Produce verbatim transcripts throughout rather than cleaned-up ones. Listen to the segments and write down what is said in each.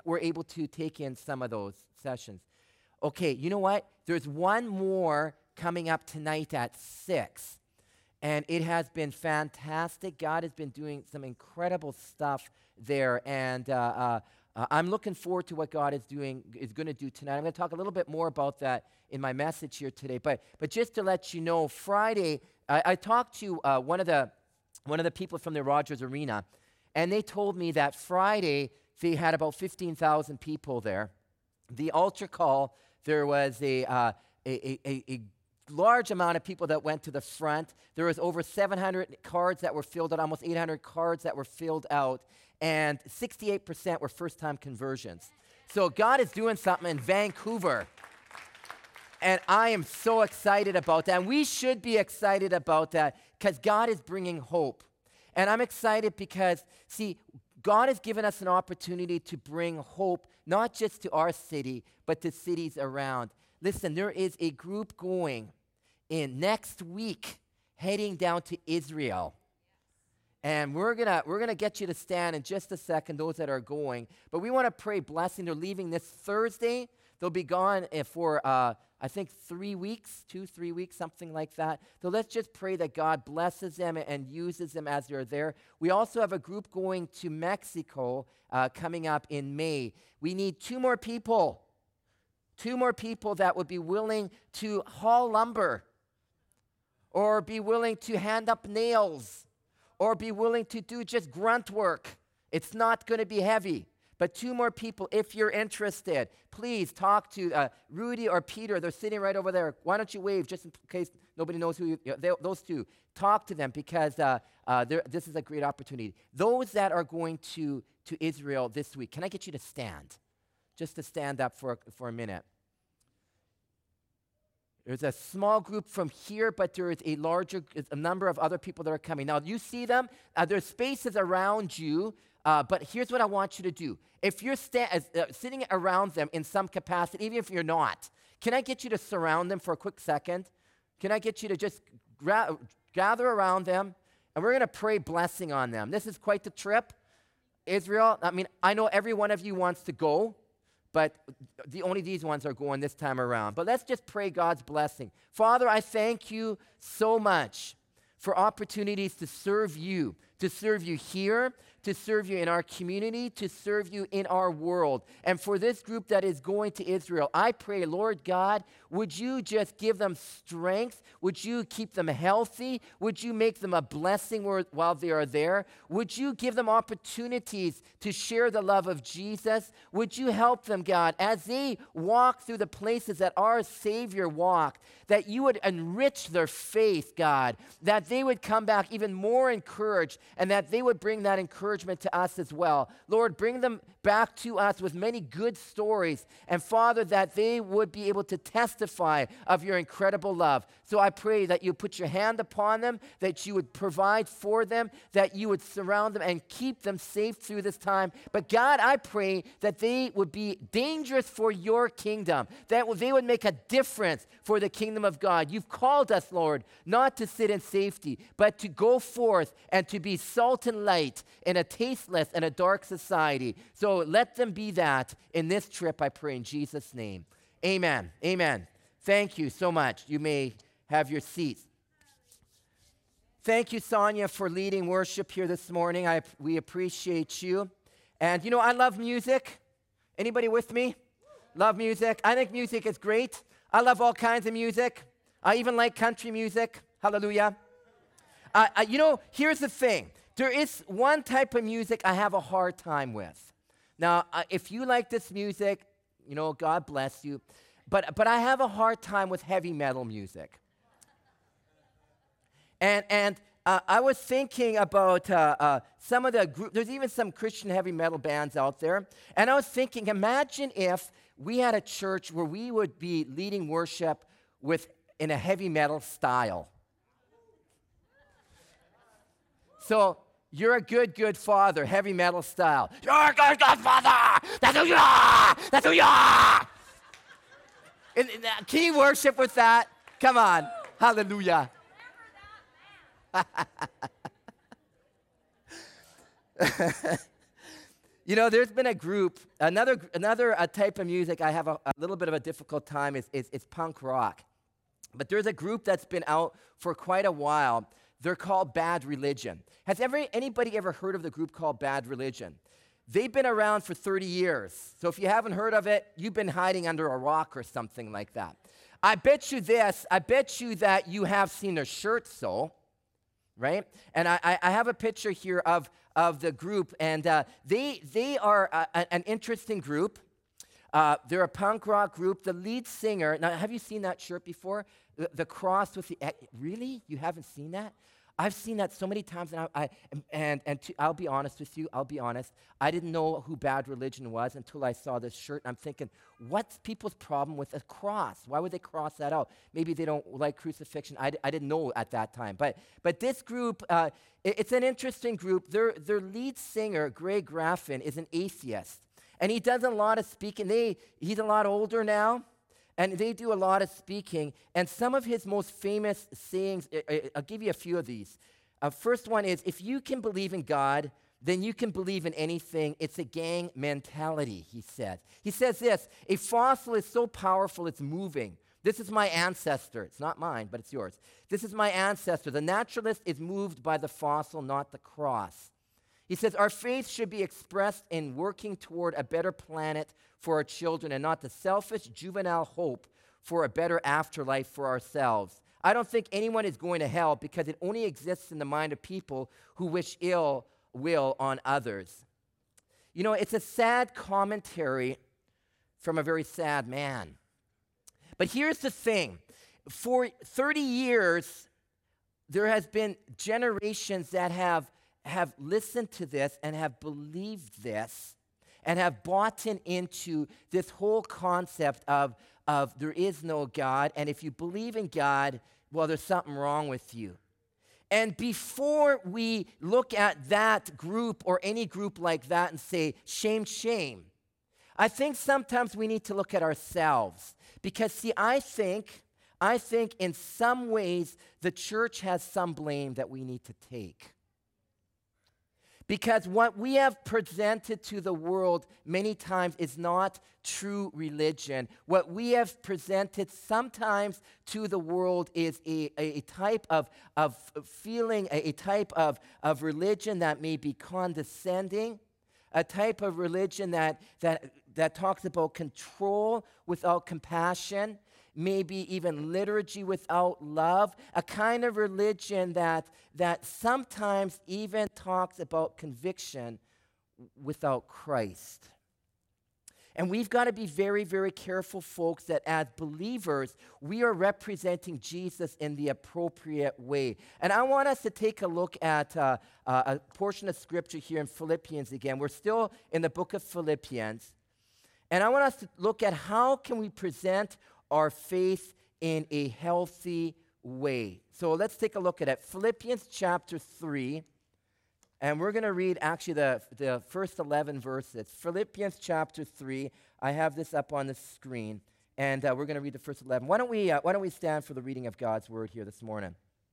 were able to take in some of those sessions. Okay, you know what? There's one more coming up tonight at six. And it has been fantastic. God has been doing some incredible stuff there. And uh, uh, uh, I'm looking forward to what God is doing, is going to do tonight. I'm going to talk a little bit more about that in my message here today. But but just to let you know, Friday, I, I talked to uh, one of the one of the people from the Rogers Arena, and they told me that Friday they had about fifteen thousand people there. The altar call, there was a uh, a, a, a large amount of people that went to the front. There was over seven hundred cards that were filled out, almost eight hundred cards that were filled out, and sixty-eight percent were first-time conversions. So God is doing something in Vancouver, and I am so excited about that. And we should be excited about that because God is bringing hope. And I'm excited because, see, God has given us an opportunity to bring hope, not just to our city, but to cities around. Listen, there is a group going in next week heading down to Israel. And we're gonna we're gonna get you to stand in just a second, those that are going. But we want to pray blessing. They're leaving this Thursday. They'll be gone for uh, I think three weeks, two, three weeks, something like that. So let's just pray that God blesses them and uses them as they're there. We also have a group going to Mexico uh, coming up in May. We need two more people. Two more people that would be willing to haul lumber, or be willing to hand up nails, or be willing to do just grunt work. It's not going to be heavy. But two more people, if you're interested, please talk to uh, Rudy or Peter. They're sitting right over there. Why don't you wave just in case nobody knows who you, you know, they, those two. Talk to them because uh, uh, this is a great opportunity. Those that are going to, to Israel this week, can I get you to stand? Just to stand up for, for a minute. There's a small group from here, but there is a larger, a number of other people that are coming. Now, you see them. Uh, there's spaces around you, uh, but here's what I want you to do. If you're sta- uh, sitting around them in some capacity, even if you're not, can I get you to surround them for a quick second? Can I get you to just gra- gather around them, and we're going to pray blessing on them. This is quite the trip. Israel, I mean, I know every one of you wants to go, but the only these ones are going this time around. But let's just pray God's blessing. Father, I thank you so much for opportunities to serve you, to serve you here, to serve you in our community, to serve you in our world. And for this group that is going to Israel, I pray, Lord God, would you just give them strength? Would you keep them healthy? Would you make them a blessing while they are there? Would you give them opportunities to share the love of Jesus? Would you help them, God, as they walk through the places that our Savior walked, that you would enrich their faith, God, that they would come back even more encouraged, and that they would bring that encouragement to us as well. Lord, bring them back to us with many good stories, and Father, that they would be able to testify of your incredible love. So I pray that you put your hand upon them, that you would provide for them, that you would surround them and keep them safe through this time. But God, I pray that they would be dangerous for your kingdom, that they would make a difference for the kingdom of God. You've called us, Lord, not to sit in safety, but to go forth and to be salt and light in a tasteless and a dark society. So let them be that in this trip, I pray in Jesus' name. Amen. Amen. Thank you so much. You may have your seats. Thank you, Sonia, for leading worship here this morning. I, we appreciate you. And, you know, I love music. Anybody with me? Love music. I think music is great. I love all kinds of music. I even like country music. Hallelujah. Uh, uh, you know, here's the thing. There is one type of music I have a hard time with. Now, uh, if you like this music, you know, God bless you. But but I have a hard time with heavy metal music. And and uh, I was thinking about uh, uh, some of the group. There's even some Christian heavy metal bands out there. And I was thinking, imagine if we had a church where we would be leading worship with in a heavy metal style. So you're a good, good father, heavy metal style. You're a good, good father. That's who you are. That's who you are. And, and, uh, can you worship with that? Come on. Hallelujah. You know, there's been a group, another another uh, type of music I have a, a little bit of a difficult time is, is, is punk rock. But there's a group that's been out for quite a while. They're called Bad Religion. Has ever anybody ever heard of the group called Bad Religion? They've been around for thirty years. So if you haven't heard of it, you've been hiding under a rock or something like that. I bet you this, I bet you that you have seen their shirts, so, right? And I, I, I have a picture here of, of the group, and uh, they, they are a, a, an interesting group. Uh, they're a punk rock group. The lead singer, now have you seen that shirt before? The, the cross with the, really? You haven't seen that? I've seen that so many times, and, I, I, and, and to, I'll be honest with you, I'll be honest, I didn't know who Bad Religion was until I saw this shirt, and I'm thinking, what's people's problem with a cross? Why would they cross that out? Maybe they don't like crucifixion. I, I didn't know at that time. But, but this group, uh, it, it's an interesting group. Their, their lead singer, Greg Graffin, is an atheist, and he does a lot of speaking. They, he's a lot older now. And they do a lot of speaking. And some of his most famous sayings, I, I, I'll give you a few of these. Uh, first one is, if you can believe in God, then you can believe in anything. It's a gang mentality, he says. He says this, a fossil is so powerful it's moving. This is my ancestor. It's not mine, but it's yours. This is my ancestor. The naturalist is moved by the fossil, not the cross. He says, our faith should be expressed in working toward a better planet for our children and not the selfish juvenile hope for a better afterlife for ourselves. I don't think anyone is going to hell because it only exists in the mind of people who wish ill will on others. You know, it's a sad commentary from a very sad man. But here's the thing. For thirty years, there has been generations that have have listened to this and have believed this and have bought in into this whole concept of, of there is no God, and if you believe in God, well, there's something wrong with you. And before we look at that group or any group like that and say, shame, shame, I think sometimes we need to look at ourselves. Because, see, I think, I think in some ways the church has some blame that we need to take. Because what we have presented to the world many times is not true religion. What we have presented sometimes to the world is a, a type of, of feeling, a, a type of, of religion that may be condescending, a type of religion that, that, that talks about control without compassion, maybe even liturgy without love, a kind of religion that, that sometimes even talks about conviction without Christ. And we've got to be very, very careful, folks, that as believers, we are representing Jesus in the appropriate way. And I want us to take a look at uh, uh, a portion of Scripture here in Philippians again. We're still in the book of Philippians. And I want us to look at how can we present our faith in a healthy way. So let's take a look at it. Philippians chapter three, and we're going to read actually the, the first eleven verses. Philippians chapter three, I have this up on the screen, and uh, we're going to read the first eleven. Why don't we, uh, why don't we stand for the reading of God's word here this morning?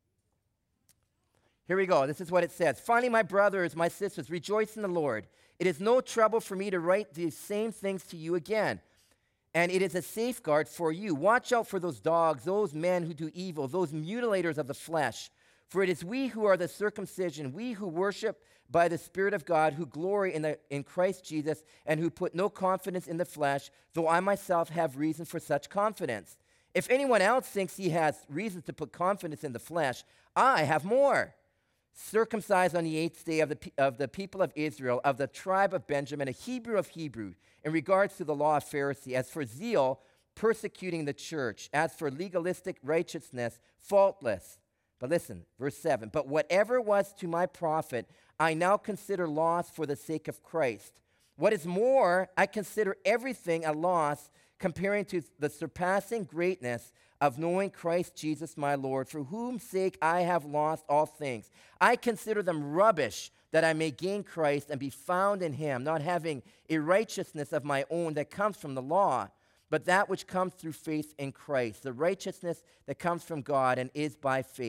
Here we go. This is what it says. Finally, my brothers, my sisters, rejoice in the Lord. It is no trouble for me to write these same things to you again. And it is a safeguard for you. Watch out for those dogs, those men who do evil, those mutilators of the flesh. For it is we who are the circumcision, we who worship by the Spirit of God, who glory in, the, in Christ Jesus, and who put no confidence in the flesh, though I myself have reason for such confidence. If anyone else thinks he has reason to put confidence in the flesh, I have more. Circumcised on the eighth day of the, of the people of Israel, of the tribe of Benjamin, a Hebrew of Hebrews, in regards to the law of Pharisee, as for zeal, persecuting the church, as for legalistic righteousness, faultless. But listen, verse seven, but whatever was to my profit, I now consider loss for the sake of Christ. What is more, I consider everything a loss, comparing to the surpassing greatness of knowing Christ Jesus my Lord, for whose sake I have lost all things. I consider them rubbish, that I may gain Christ and be found in him, not having a righteousness of my own that comes from the law, but that which comes through faith in Christ, the righteousness that comes from God and is by faith.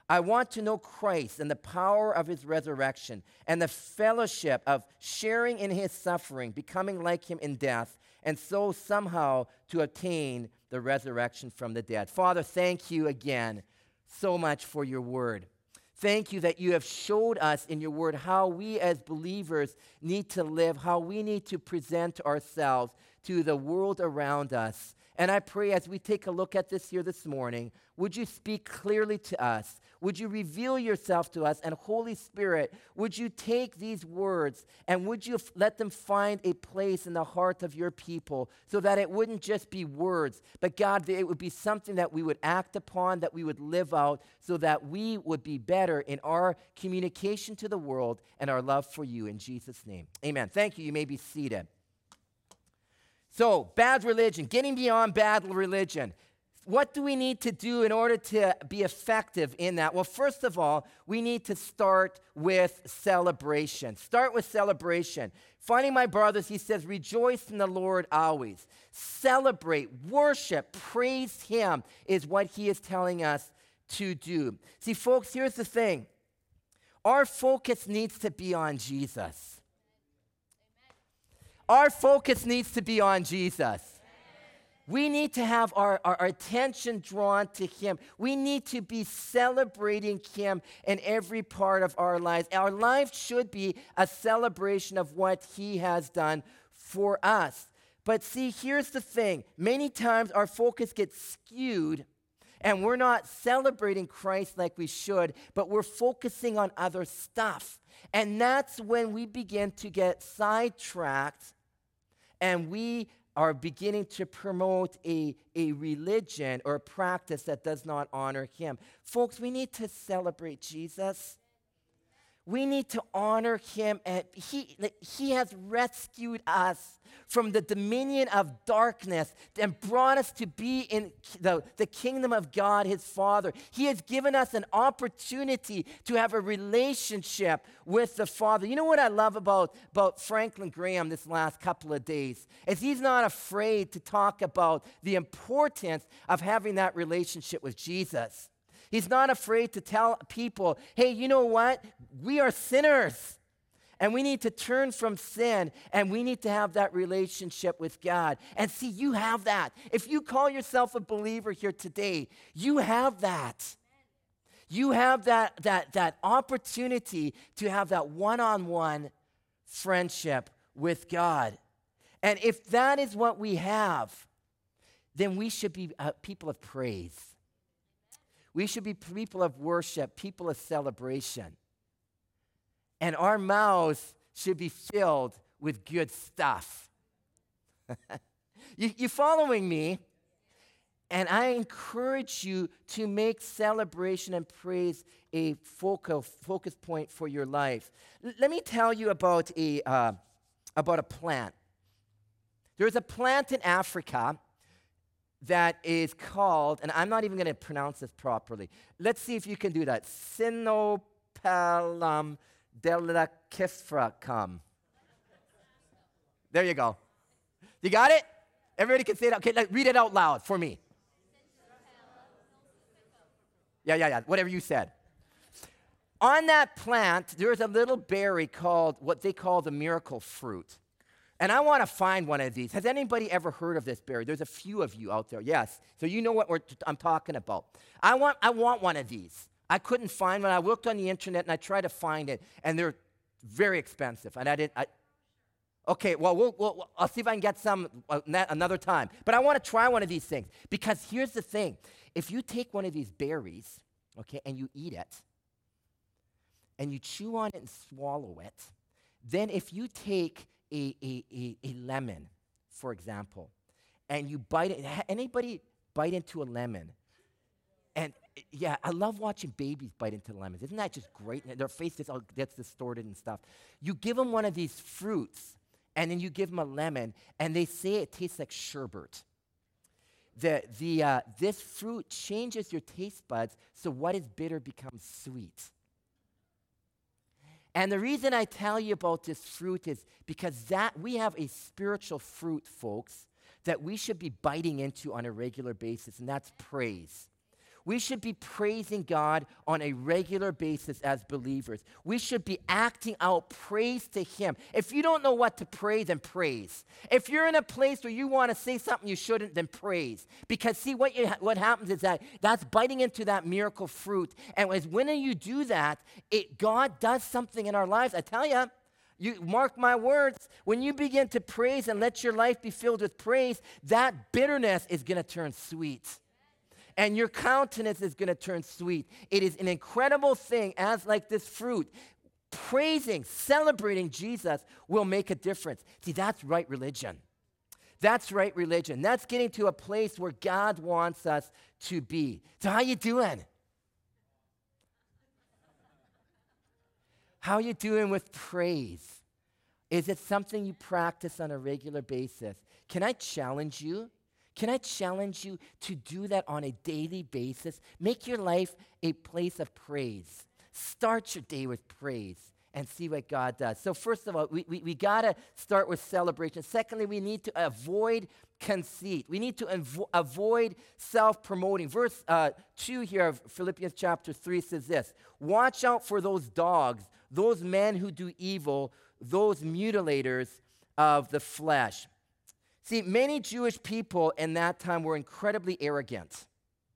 I want to know Christ and the power of his resurrection and the fellowship of sharing in his suffering, becoming like him in death, and so somehow to obtain the resurrection from the dead. Father, thank you again so much for your word. Thank you that you have showed us in your word how we as believers need to live, how we need to present ourselves to the world around us. And I pray as we take a look at this here this morning, would you speak clearly to us? Would you reveal yourself to us? And Holy Spirit, would you take these words and would you f- let them find a place in the heart of your people so that it wouldn't just be words, but God, that it would be something that we would act upon, that we would live out, so that we would be better in our communication to the world and our love for you in Jesus' name. Amen. Thank you. You may be seated. So, bad religion, getting beyond bad religion. What do we need to do in order to be effective in that? Well, first of all, we need to start with celebration. Start with celebration. Finding my brothers, he says, rejoice in the Lord always. Celebrate, worship, praise him is what he is telling us to do. See, folks, here's the thing. Our focus needs to be on Jesus. Our focus needs to be on Jesus. We need to have our, our, our attention drawn to him. We need to be celebrating him in every part of our lives. Our life should be a celebration of what he has done for us. But see, here's the thing. Many times our focus gets skewed and we're not celebrating Christ like we should, but we're focusing on other stuff. And that's when we begin to get sidetracked and we are beginning to promote a, a religion or a practice that does not honor him. Folks, we need to celebrate Jesus. We need to honor him, and he, he has rescued us from the dominion of darkness and brought us to be in the, the kingdom of God, his Father. He has given us an opportunity to have a relationship with the Father. You know what I love about, about Franklin Graham this last couple of days? Is he's not afraid to talk about the importance of having that relationship with Jesus. He's not afraid to tell people, hey, you know what? We are sinners, and we need to turn from sin, and we need to have that relationship with God. And see, you have that. If you call yourself a believer here today, you have that. You have that, that, that opportunity to have that one-on-one friendship with God. And if that is what we have, then we should be uh, people of praise. We should be people of worship, people of celebration. And our mouths should be filled with good stuff. you, you following me? And I encourage you to make celebration and praise a focal, focus point for your life. L- let me tell you about a, uh, about a plant. There's a plant in Africa that is called, and I'm not even going to pronounce this properly. Let's see if you can do that. Sinopelum delicifracum. There you go. You got it? Everybody can say it. Okay, like, read it out loud for me. Yeah, yeah, yeah, whatever you said. On that plant, there's a little berry called what they call the miracle fruit. And I want to find one of these. Has anybody ever heard of this berry? There's a few of you out there. Yes. So you know what we're t- I'm talking about. I want, I want one of these. I couldn't find one. I looked on the internet and I tried to find it, and they're very expensive. And I didn't. I, okay, well, we'll, we'll, I'll see if I can get some uh, another time. But I want to try one of these things because here's the thing. If you take one of these berries, okay, and you eat it, and you chew on it and swallow it, then if you take A, a, a, a lemon, for example, and you bite it. Anybody bite into a lemon? And yeah, I love watching babies bite into lemons. Isn't that just great? Their face gets, all, gets distorted and stuff. You give them one of these fruits, and then you give them a lemon, and they say it tastes like sherbet. The, the, uh, this fruit changes your taste buds, so what is bitter becomes sweet. And the reason I tell you about this fruit is because that we have a spiritual fruit, folks, that we should be biting into on a regular basis, and that's praise. We should be praising God on a regular basis as believers. We should be acting out praise to Him. If you don't know what to pray, then praise. If you're in a place where you want to say something you shouldn't, then praise. Because see, what you, what happens is that that's biting into that miracle fruit. And as when you do that, it, God does something in our lives. I tell you, you mark my words, when you begin to praise and let your life be filled with praise, that bitterness is going to turn sweet. And your countenance is going to turn sweet. It is an incredible thing, as like this fruit. Praising, celebrating Jesus will make a difference. See, that's right religion. That's right religion. That's getting to a place where God wants us to be. So how you doing? How you doing with praise? Is it something you practice on a regular basis? Can I challenge you? Can I challenge you to do that on a daily basis? Make your life a place of praise. Start your day with praise and see what God does. So first of all, we, we, we got to start with celebration. Secondly, we need to avoid conceit. We need to avo- avoid self-promoting. Verse uh, two here of Philippians chapter three says this, watch out for those dogs, those men who do evil, those mutilators of the flesh. See, many Jewish people in that time were incredibly arrogant.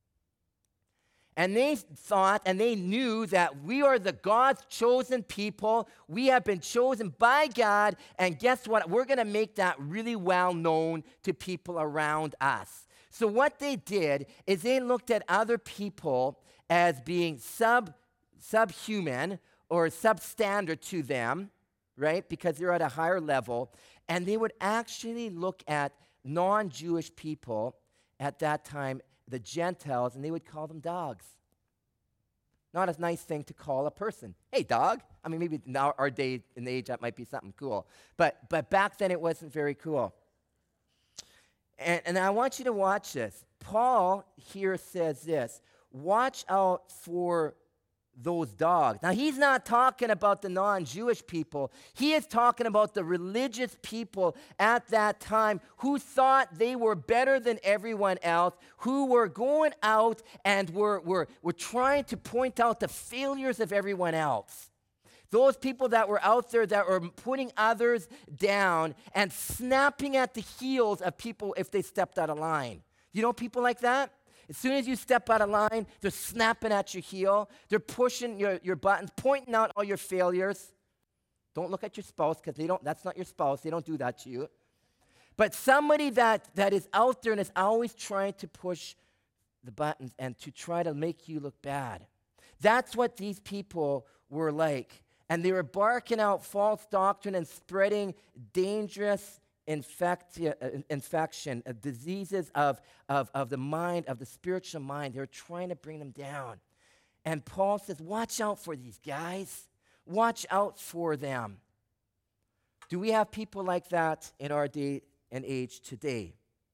And they thought and they knew that we are the God's chosen people. We have been chosen by God. And guess what? We're going to make that really well known to people around us. So what they did is they looked at other people as being sub subhuman or substandard to them, right? Because they're at a higher level. And they would actually look at non-Jewish people at that time, the Gentiles, and they would call them dogs. Not a nice thing to call a person. Hey, dog. I mean, maybe now our day and age, that might be something cool. But but back then, it wasn't very cool. And, and I want you to watch this. Paul here says this, watch out for those dogs. Now, he's not talking about the non-Jewish people. He is talking about the religious people at that time who thought they were better than everyone else, who were going out and were, were, were trying to point out the failures of everyone else. Those people that were out there that were putting others down and snapping at the heels of people if they stepped out of line. You know people like that? As soon as you step out of line, they're snapping at your heel. They're pushing your, your buttons, pointing out all your failures. Don't look at your spouse because they don't. That's not your spouse. They don't do that to you. But somebody that, that is out there and is always trying to push the buttons and to try to make you look bad. That's what these people were like. And they were barking out false doctrine and spreading dangerous Infect, uh, infection, uh, diseases of, of, of the mind, of the spiritual mind. They're trying to bring them down. And Paul says, watch out for these guys. Watch out for them. Do we have people like that in our day and age today?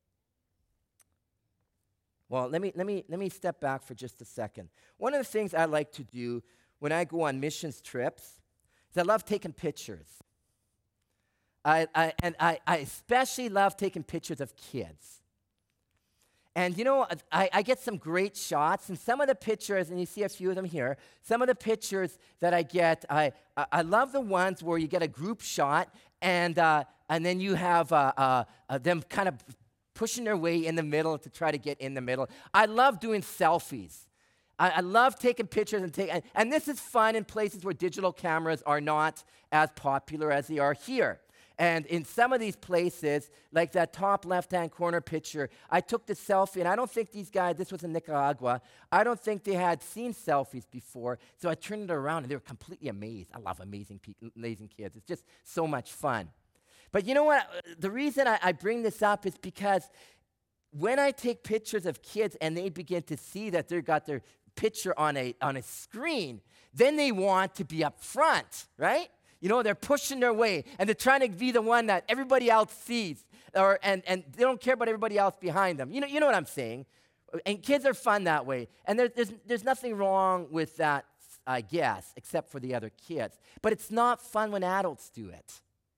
Well, let me, let me, let me step back for just a second. One of the things I like to do when I go on missions trips is I love taking pictures. I, I, and I, I especially love taking pictures of kids. And you know, I, I get some great shots, and some of the pictures, and you see a few of them here, some of the pictures that I get, I, I, I love the ones where you get a group shot, and, uh, and then you have uh, uh, uh, them kind of pushing their way in the middle to try to get in the middle. I love doing selfies. I, I love taking pictures, and, take, and, and this is fun in places where digital cameras are not as popular as they are here. And in some of these places, like that top left-hand corner picture, I took the selfie, and I don't think these guys, this was in Nicaragua, I don't think they had seen selfies before, so I turned it around, and they were completely amazed. I love amazing, pe- amazing kids. It's just so much fun. But you know what? The reason I, I bring this up is because when I take pictures of kids and they begin to see that they've got their picture on a, on a screen, then they want to be up front, right? You know, they're pushing their way, and they're trying to be the one that everybody else sees, or and, and they don't care about everybody else behind them. You know, you know what I'm saying? And kids are fun that way, and there, there's, there's nothing wrong with that, I guess, except for the other kids. But it's not fun when adults do it.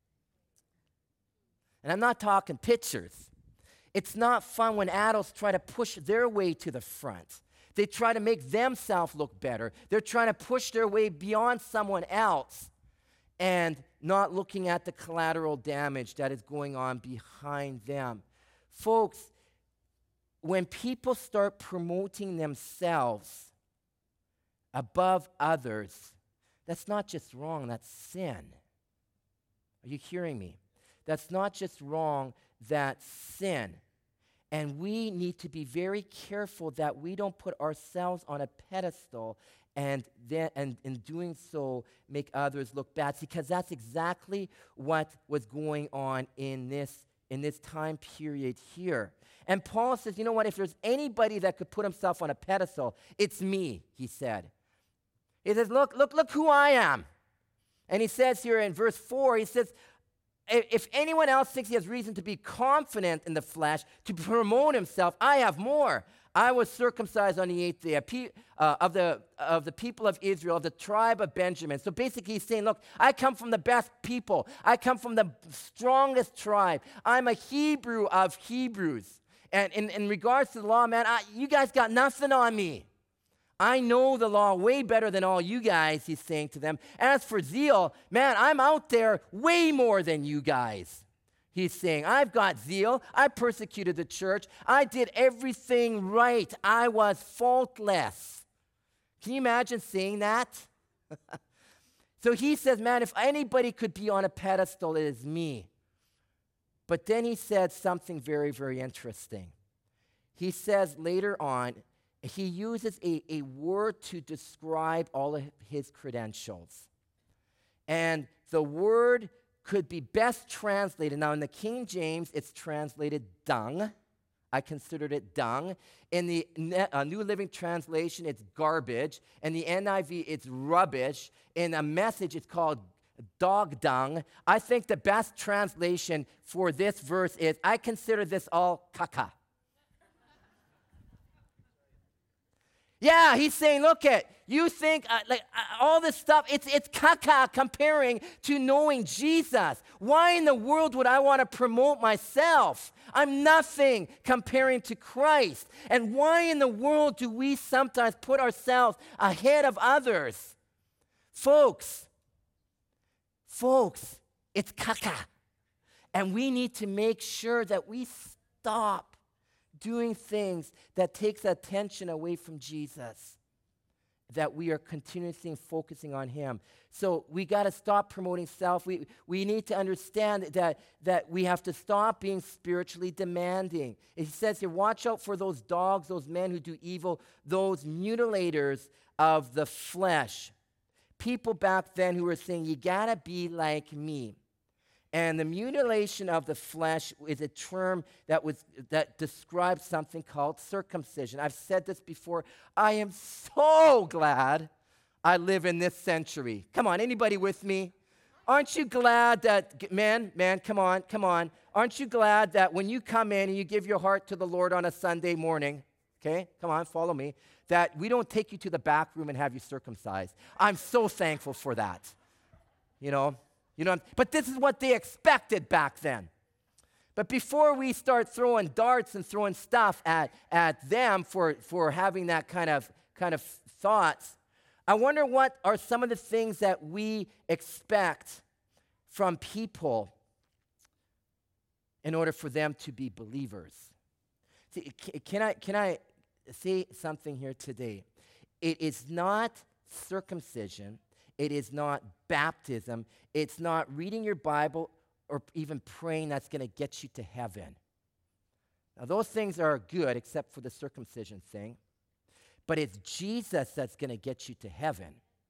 And I'm not talking pictures. It's not fun when adults try to push their way to the front. They try to make themselves look better. They're trying to push their way beyond someone else and not looking at the collateral damage that is going on behind them. Folks, when people start promoting themselves above others, that's not just wrong, that's sin. Are you hearing me? That's not just wrong, that's sin. And we need to be very careful that we don't put ourselves on a pedestal and then and in doing so make others look bad, because that's exactly what was going on in this in this time period here. And Paul says, you know what, if there's anybody that could put himself on a pedestal, it's me, he said. He says, look, look, look who I am. And he says here in verse four, he says, if anyone else thinks he has reason to be confident in the flesh, to promote himself, I have more. I was circumcised on the eighth day uh, of, the, of the people of Israel, of the tribe of Benjamin. So basically he's saying, look, I come from the best people. I come from the strongest tribe. I'm a Hebrew of Hebrews. And in, in regards to the law, man, I, you guys got nothing on me. I know the law way better than all you guys, he's saying to them. As for zeal, man, I'm out there way more than you guys. He's saying, I've got zeal. I persecuted the church. I did everything right. I was faultless. Can you imagine saying that? So he says, man, if anybody could be on a pedestal, it is me. But then he said something very, very interesting. He says later on, he uses a, a word to describe all of his credentials. And the word could be best translated. Now, in the King James, it's translated dung. I considered it dung. In the uh, New Living Translation, it's garbage. In the N I V, it's rubbish. In a Message, it's called dog dung. I think the best translation for this verse is, I consider this all caca. Yeah, he's saying, look at, you think uh, like uh, all this stuff, it's it's caca comparing to knowing Jesus. Why in the world would I want to promote myself? I'm nothing comparing to Christ. And why in the world do we sometimes put ourselves ahead of others? Folks, folks, it's caca. And we need to make sure that we stop doing things that takes attention away from Jesus, that we are continuously focusing on him. So we got to stop promoting self. We, we need to understand that, that we have to stop being spiritually demanding. He says here, watch out for those dogs, those men who do evil, those mutilators of the flesh. People back then who were saying, you got to be like me. And the mutilation of the flesh is a term that was that describes something called circumcision. I've said this before. I am so glad I live in this century. Come on, anybody with me? Aren't you glad that, man, man, come on, come on. Aren't you glad that when you come in and you give your heart to the Lord on a Sunday morning, okay, come on, follow me, that we don't take you to the back room and have you circumcised. I'm so thankful for that, you know. You know, but this is what they expected back then. But before we start throwing darts and throwing stuff at, at them for, for having that kind of, kind of thoughts, I wonder what are some of the things that we expect from people in order for them to be believers. See, can I, can I say something here today? It is not circumcision. It is not baptism. It's not reading your Bible or even praying that's going to get you to heaven. Now, those things are good except for the circumcision thing. But it's Jesus that's going to get you to heaven.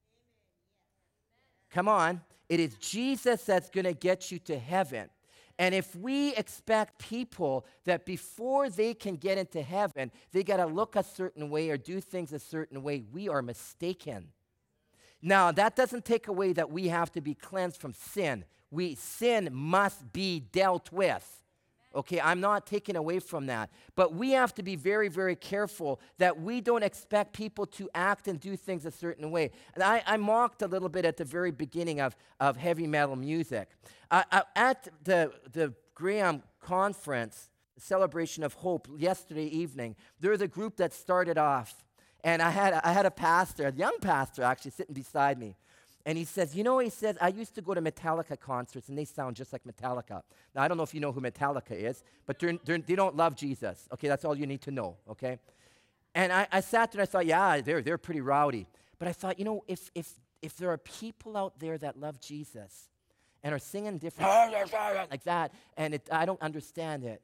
Come on. It is Jesus that's going to get you to heaven. And if we expect people that before they can get into heaven, they got to look a certain way or do things a certain way, we are mistaken. Now, that doesn't take away that we have to be cleansed from sin. We sin must be dealt with. Okay, I'm not taking away from that. But we have to be very, very careful that we don't expect people to act and do things a certain way. And I, I mocked a little bit at the very beginning of, of heavy metal music. Uh, uh, at the, the Graham conference, Celebration of Hope, yesterday evening, there's a group that started off. And I had, I had a pastor, a young pastor actually, sitting beside me. And he says, you know, he says, I used to go to Metallica concerts, and they sound just like Metallica. Now, I don't know if you know who Metallica is, but they're, they're, they don't love Jesus. Okay, that's all you need to know, okay? And I, I sat there and I thought, yeah, they're, they're pretty rowdy. But I thought, you know, if, if, if there are people out there that love Jesus and are singing different like that, and it, I don't understand it,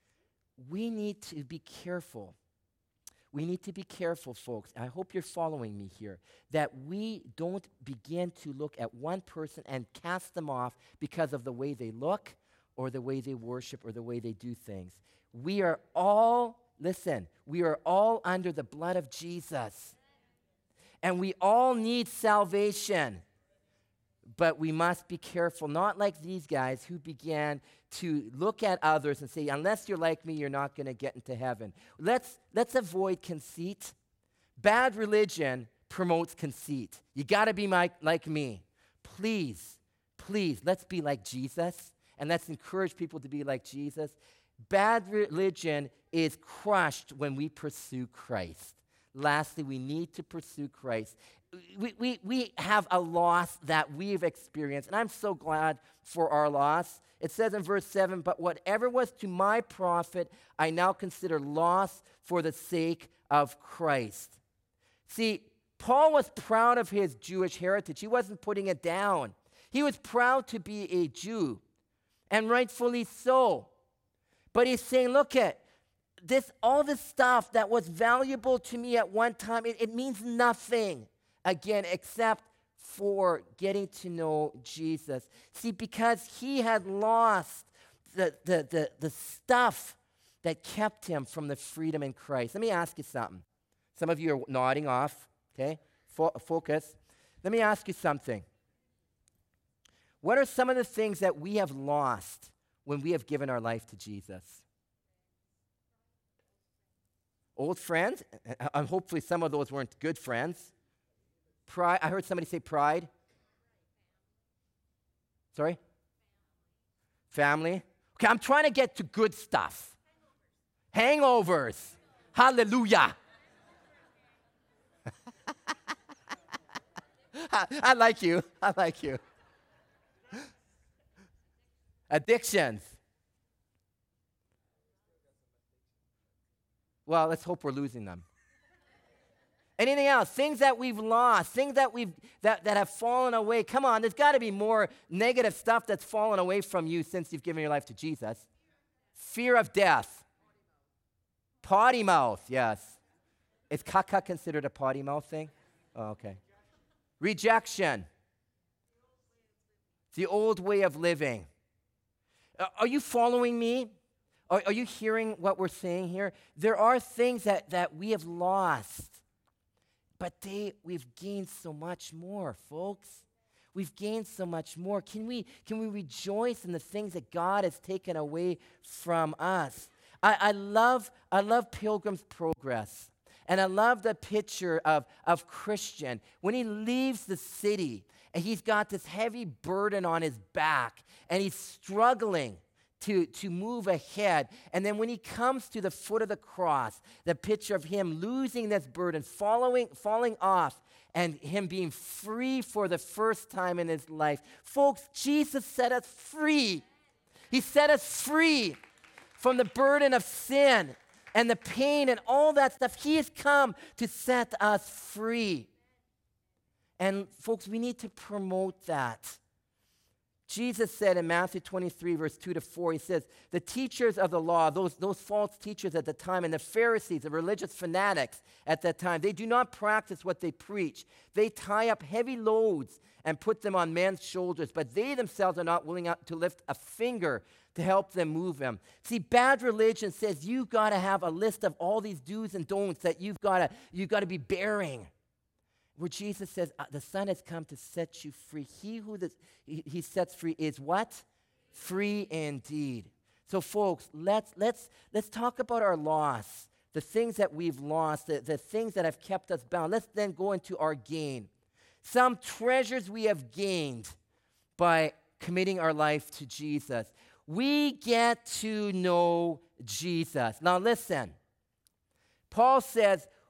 we need to be careful. We need to be careful, folks. I hope you're following me here, that we don't begin to look at one person and cast them off because of the way they look or the way they worship or the way they do things. We are all, listen, we are all under the blood of Jesus. And we all need salvation. But we must be careful, not like these guys who began to look at others and say, unless you're like me, you're not going to get into heaven. Let's, let's avoid conceit. Bad religion promotes conceit. You got to be my, like me. Please, please, let's be like Jesus, and let's encourage people to be like Jesus. Bad religion is crushed when we pursue Christ. Lastly, we need to pursue Christ. We, we, we have a loss that we've experienced, and I'm so glad for our loss. It says in verse seven, but whatever was to my profit, I now consider loss for the sake of Christ. See, Paul was proud of his Jewish heritage. He wasn't putting it down. He was proud to be a Jew, and rightfully so. But he's saying, look at this, all this stuff that was valuable to me at one time, it, it means nothing. Again, except for getting to know Jesus. See, because he had lost the, the, the, the stuff that kept him from the freedom in Christ. Let me ask you something. Some of you are nodding off, okay? Fo- focus. Let me ask you something. What are some of the things that we have lost when we have given our life to Jesus? Old friends, and hopefully some of those weren't good friends. Pride. I heard somebody say pride. Sorry? Family. Okay, I'm trying to get to good stuff. Hangovers. Hangovers. Hallelujah. I, I like you. I like you. Addictions. Well, let's hope we're losing them. Anything else? Things that we've lost, things that we've that, that have fallen away. Come on, there's got to be more negative stuff that's fallen away from you since you've given your life to Jesus. Fear of death. Potty mouth, yes. Is caca considered a potty mouth thing? Oh, okay. Rejection. The old way of living. Uh, are you following me? Are, are you hearing what we're saying here? There are things that, that we have lost. But they, we've gained so much more, folks. We've gained so much more. Can we, can we rejoice in the things that God has taken away from us? I, I love, I love Pilgrim's Progress. And I love the picture of, of Christian. When he leaves the city, and he's got this heavy burden on his back, and he's struggling to, to move ahead. And then when he comes to the foot of the cross, the picture of him losing this burden, following, falling off, and him being free for the first time in his life. Folks, Jesus set us free. He set us free from the burden of sin and the pain and all that stuff. He has come to set us free. And folks, we need to promote that. Jesus said in Matthew twenty-three, verse two to four, he says, the teachers of the law, those, those false teachers at the time, and the Pharisees, the religious fanatics at that time, they do not practice what they preach. They tie up heavy loads and put them on men's shoulders, but they themselves are not willing to lift a finger to help them move them. See, bad religion says you've got to have a list of all these do's and don'ts that you've got to, you've got to be bearing. Where Jesus says, uh, the Son has come to set you free. He who this, he, he sets free is what? Free indeed. So folks, let's, let's, let's talk about our loss, the things that we've lost, the, the things that have kept us bound. Let's then go into our gain. Some treasures we have gained by committing our life to Jesus. We get to know Jesus. Now listen, Paul says,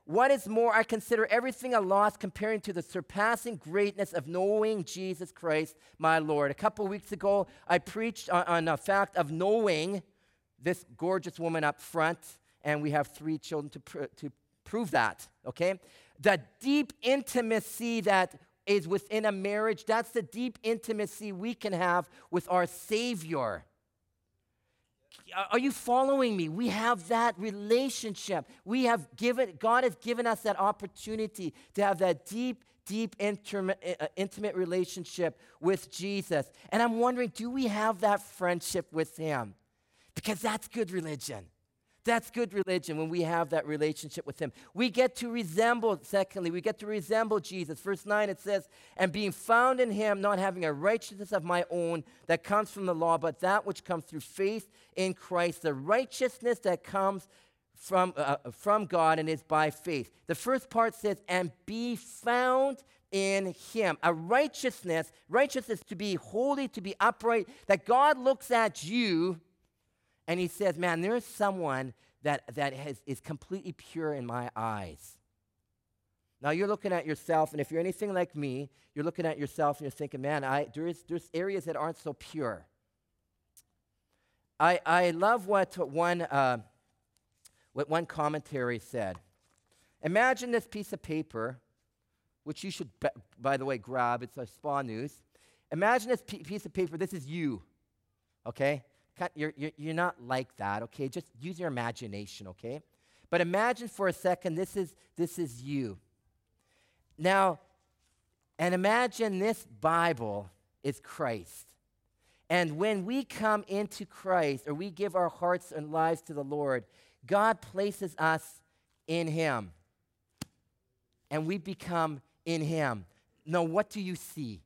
What is more, I consider everything a loss comparing to the surpassing greatness of knowing Jesus Christ, my Lord. A couple weeks ago, I preached on, on the fact of knowing this gorgeous woman up front, and we have three children to, pr- to prove that, okay? The deep intimacy that is within a marriage, that's the deep intimacy we can have with our Savior. Are you following me? We have that relationship. We have given, God has given us that opportunity to have that deep, deep, intimate, uh, intimate relationship with Jesus. And I'm wondering, do we have that friendship with Him? Because that's good religion. That's good religion when we have that relationship with Him. We get to resemble, secondly, we get to resemble Jesus. Verse nine, it says, and being found in Him, not having a righteousness of my own that comes from the law, but that which comes through faith in Christ, the righteousness that comes from, uh, from God and is by faith. The first part says, and be found in Him. A righteousness, righteousness to be holy, to be upright, that God looks at you and He says, man, there is someone that, that has, is completely pure in my eyes. Now, you're looking at yourself, and if you're anything like me, you're looking at yourself and you're thinking, man, I, there is, there's areas that aren't so pure. I, I love what one, uh, what one commentary said. Imagine this piece of paper, which you should, be, by the way, grab. It's a Spa News. Imagine this p- piece of paper. This is you, okay? You're, you're, you're not like that, okay? Just use your imagination, okay? But imagine for a second, this is, this is you. Now, and imagine this Bible is Christ. And when we come into Christ, or we give our hearts and lives to the Lord, God places us in Him. And we become in Him. Now, what do you see?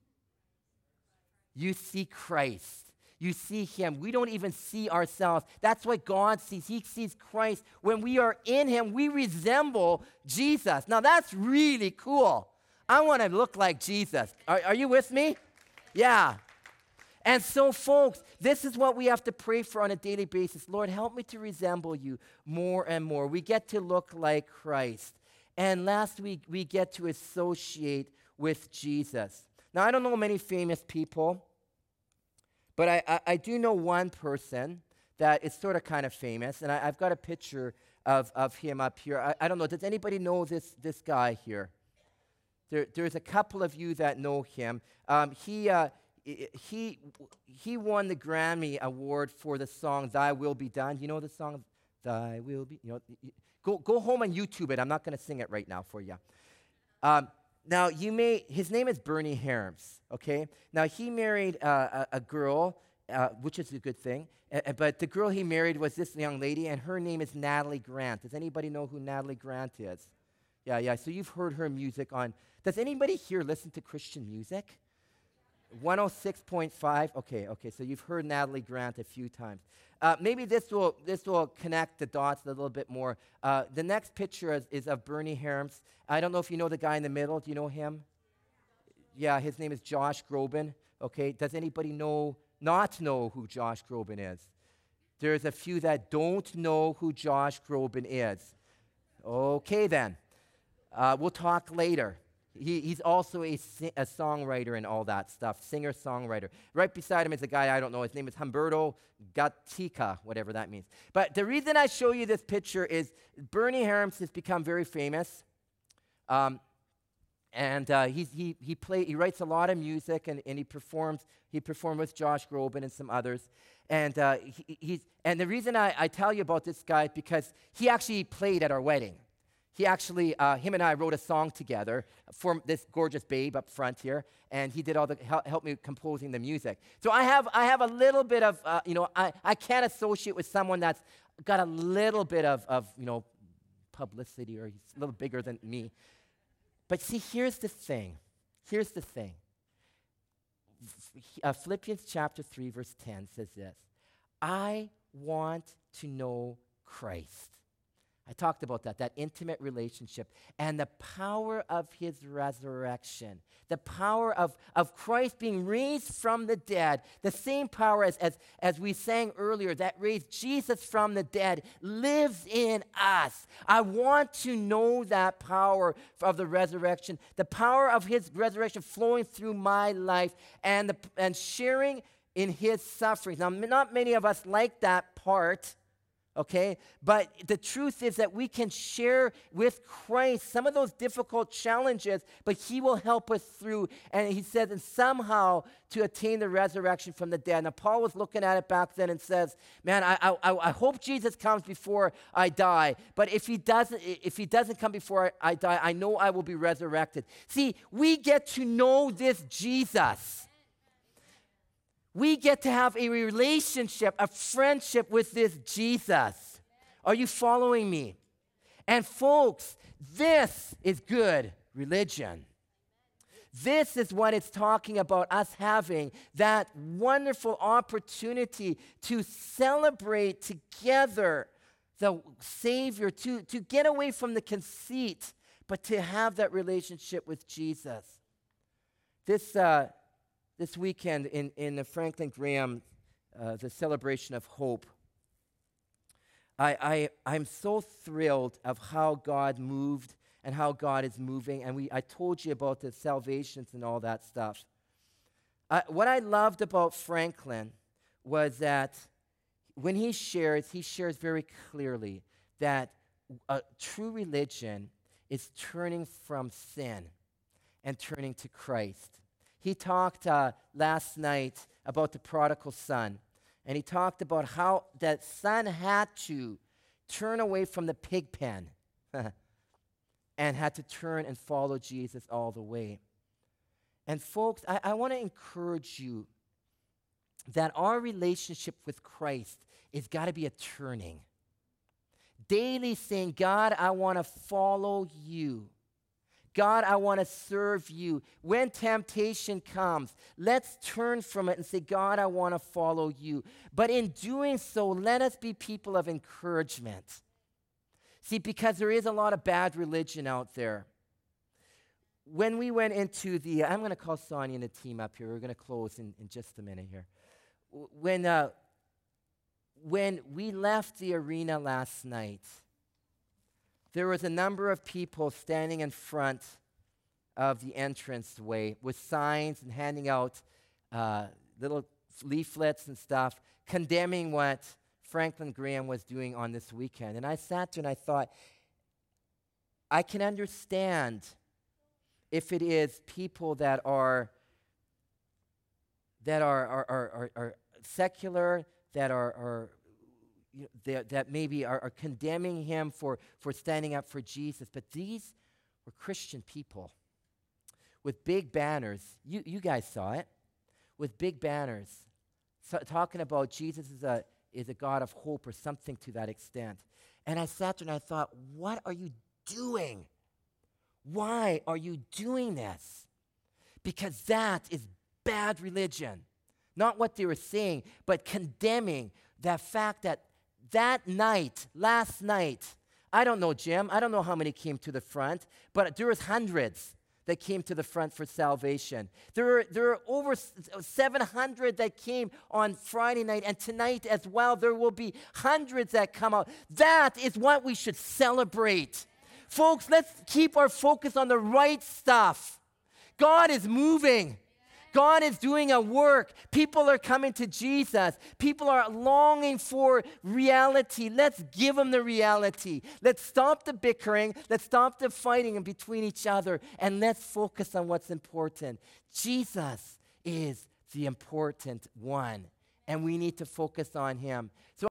You see Christ. You see Him. We don't even see ourselves. That's what God sees. He sees Christ. When we are in Him, we resemble Jesus. Now, that's really cool. I want to look like Jesus. Are, are you with me? Yeah. And so, folks, this is what we have to pray for on a daily basis. Lord, help me to resemble You more and more. We get to look like Christ. And last week, we get to associate with Jesus. Now, I don't know many famous people, but I, I, I do know one person that is sort of kind of famous, and I, I've got a picture of, of him up here. I, I don't know, does anybody know this, this guy here? There, there's a couple of you that know him. Um, he, uh, he, he won the Grammy Award for the song Thy Will Be Done. You know the song, Thy Will Be, you know, go, go home and YouTube it. I'm not going to sing it right now for you. Um, Now, you may, his name is Bernie Harms, okay? Now, he married uh, a, a girl, uh, which is a good thing, uh, but the girl he married was this young lady, and her name is Natalie Grant. Does anybody know who Natalie Grant is? Yeah, yeah, so you've heard her music on, does anybody here listen to Christian music? one oh six point five, okay, okay, so you've heard Natalie Grant a few times. Uh, maybe this will this will connect the dots a little bit more. Uh, the next picture is, is of Bernie Harms. I don't know if you know the guy in the middle. Do you know him? Yeah, his name is Josh Groban. Okay, does anybody know, not know who Josh Groban is? There's a few that don't know who Josh Groban is. Okay, then. Uh, we'll talk later. He, he's also a, si- a songwriter and all that stuff, singer-songwriter. Right beside him is a guy I don't know. His name is Humberto Gatica, whatever that means. But the reason I show you this picture is Bernie Harms has become very famous. Um, and uh, he's, he he play, he writes a lot of music, and, and he performs. He performed with Josh Groban and some others. And uh, he, he's and the reason I, I tell you about this guy is because he actually played at our wedding. He actually, uh, him and I wrote a song together for this gorgeous babe up front here, and he did all the, help, help me composing the music. So I have, I have a little bit of, uh, you know, I, I can't associate with someone that's got a little bit of, of, you know, publicity, or he's a little bigger than me. But see, here's the thing. Here's the thing. Uh, Philippians chapter three, verse ten says this: I want to know Christ. I talked about that, that intimate relationship and the power of his resurrection, the power of, of Christ being raised from the dead, the same power as, as, as we sang earlier that raised Jesus from the dead lives in us. I want to know that power of the resurrection, the power of his resurrection flowing through my life and, the, and sharing in his sufferings. Now, not many of us like that part. Okay, but the truth is that we can share with Christ some of those difficult challenges, but he will help us through. And he says, and somehow to attain the resurrection from the dead. Now, Paul was looking at it back then and says, man, I, I, I hope Jesus comes before I die. But if he doesn't, if he doesn't come before I die, I know I will be resurrected. See, we get to know this Jesus. We get to have a relationship, a friendship with this Jesus. Are you following me? And folks, this is good religion. This is what it's talking about, us having that wonderful opportunity to celebrate together the Savior, to, to get away from the conceit, but to have that relationship with Jesus. This uh, This weekend in, in the Franklin Graham, uh, the celebration of hope, I, I, I'm so thrilled of how God moved and how God is moving. And we, I told you about the salvations and all that stuff. Uh, what I loved about Franklin was that when he shares, he shares very clearly that a true religion is turning from sin and turning to Christ. He talked uh, last night about the prodigal son, and he talked about how that son had to turn away from the pig pen and had to turn and follow Jesus all the way. And folks, I, I want to encourage you that our relationship with Christ has got to be a turning. Daily saying, God, I want to follow you. God, I want to serve you. When temptation comes, let's turn from it and say, God, I want to follow you. But in doing so, let us be people of encouragement. See, because there is a lot of bad religion out there. When we went into the, I'm going to call Sonia and the team up here. We're going to close in, in just a minute here. When, uh, when we left the arena last night, there was a number of people standing in front of the entranceway with signs and handing out uh, little leaflets and stuff, condemning what Franklin Graham was doing on this weekend. And I sat there and I thought, I can understand if it is people that are that are are are, are, are secular, that are are You know, that, that maybe are, are condemning him for, for standing up for Jesus. But these were Christian people with big banners. You, you guys saw it. With big banners. So, talking about Jesus is a, is a God of hope or something to that extent. And I sat there and I thought, what are you doing? Why are you doing this? Because that is bad religion. Not what they were saying, but condemning that fact that that night, last night, I don't know, Jim, I don't know how many came to the front, but there was hundreds that came to the front for salvation. There were, there were over seven hundred that came on Friday night, and tonight as well, there will be hundreds that come out. That is what we should celebrate. Folks, let's keep our focus on the right stuff. God is moving. God is doing a work. People are coming to Jesus. People are longing for reality. Let's give them the reality. Let's stop the bickering. Let's stop the fighting in between each other. And let's focus on what's important. Jesus is the important one. And we need to focus on him. So